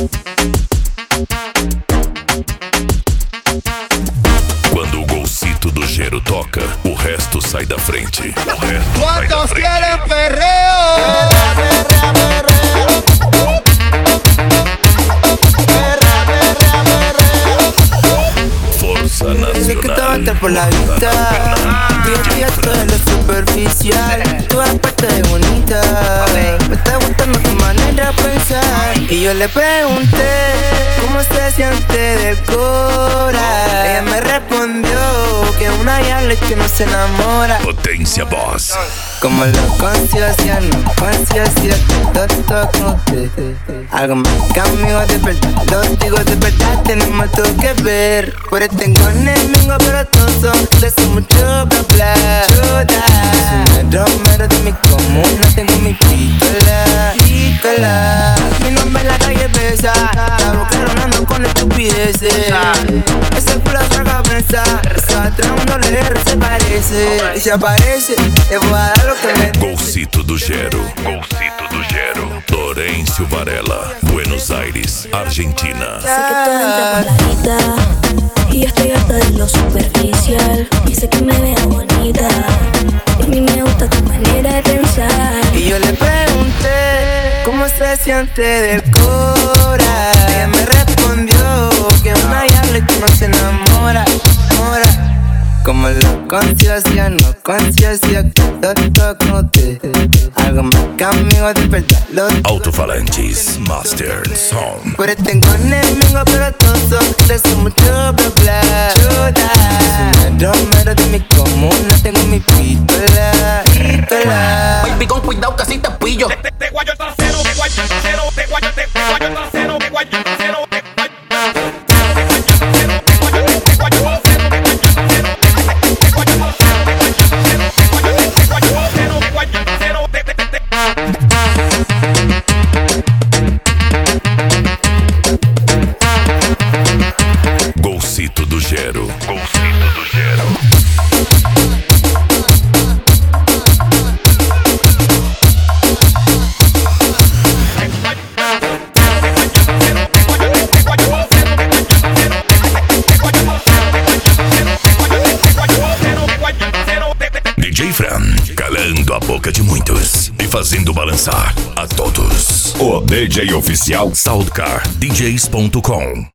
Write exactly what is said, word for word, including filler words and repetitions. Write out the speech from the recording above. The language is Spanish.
Quando o golcito do Gero toca, o resto sai da frente. O resto sai da ¿Cuántos frente. quieren perreo? Força Sé que te va a Nacional. estar por la vista. Fíjate ya todo lo superficial. Tu parte es bonita. Me está gustando tu manera de pensar. Y yo le pregunté cómo se siente del cora. Ella me respondió que una ya leche no se enamora. Potência Boss. Como lo conciencia, no conciencia, todo como te. Algo más que amigos de verdad, los digo de verdad, tenemos todo que ver. Por eso tengo enemigos, pero todos son, les hace mucho bla bla. Chuta, soy un romero de mi comuna, tengo mi pistola, pistola. Mi nombre en la calle pesa, la boca ronando con estupideces. Ese culo es otra cabeza, eso atrás un doble R se parece. Y si aparece, te voy a dar lo que me Golcito do Gero. Golcito do Gero. Florencio Varela. Buenos Aires, Argentina. Sé que todo entra por la mitad y yo estoy harta de lo superficial. Dice que me veo bonita y a mí me gusta tu manera de pensar. Y yo le pregunté cómo se siente del cora. Ella me respondió que una ya leche no se enamora, enamora. Como lo conciencia, no conciencia, todo como te. Algo más que amigos de verdad, los Alto-falantes Master Song. por eso tengo enemigos, pero todos son, les hace mucho bla bla. Chuta, soy un romero de mi comuna, tengo mi pistola, pistola. Baby, con cuidado que así te pillo. Te, te guayo el trasero, te guayo el trasero, te guayo, te, te guayo el trasero, te guayo el trasero, te guayo. Golcito do Gero. Golcito do Gero. D J Fran, calando a boca de muitos e fazendo balançar a todos. O D J oficial Soundcar D Js ponto com.